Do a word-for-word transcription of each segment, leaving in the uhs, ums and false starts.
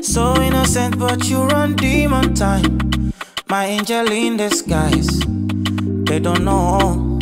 So innocent, but you run demon time. My angel in disguise. They don't know.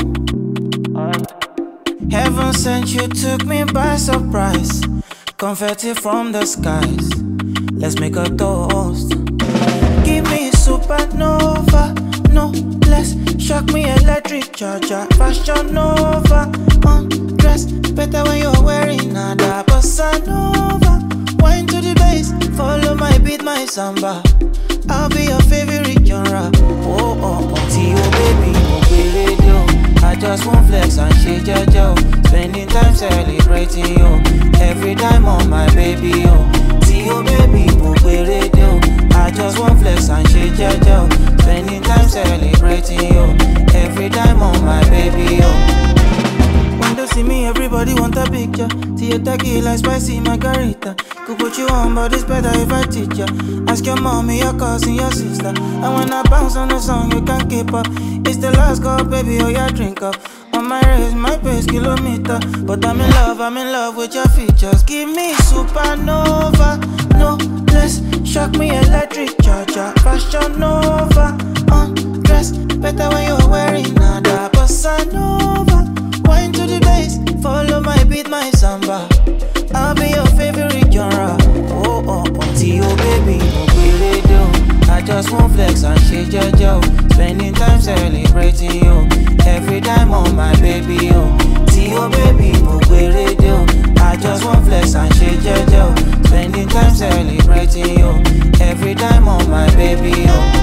Heaven sent you, took me by surprise. Confetti from the skies. Let's make a toast. Give me supernova, no less. Shock me electric charger, fashion nova. Undress, better when you're wearing nada. Bossa nova, wine to the bass. Follow my beat, my samba. I'll be your favorite genre. Oh, oh, oh, T O baby, no radio. I just want flex and shake your spending time celebrating you. Every time on my baby, yo. T O baby, no radio. I just want flex and shake your spending time celebrating you. Every time on my baby, yo. When they see me, everybody want a picture. See a tequila, spicy margarita. Could put you on, but it's better if I teach ya. Ask your mommy, your cousin, your sister. And when I bounce on the song, you can't keep up. It's the last call, baby, oh yeah, drink up. On my race, my pace, kilometer. But I'm in love, I'm in love with your features. Give me supernova, no less. Shock me electric charger, fashion nova. Undress, better when you're wearing nada. Bossa nova, wine to the bass. Follow my beat, my samba. I'll be your favorite genre. Oh, oh, oh, T O baby, no radio. I just want flex and shake your jaw. Spending time celebrating you. Every time on my baby, yo. T O baby, no radio. I just want flex and shake your jaw. Spending time celebrating you. Every time on my baby, yo.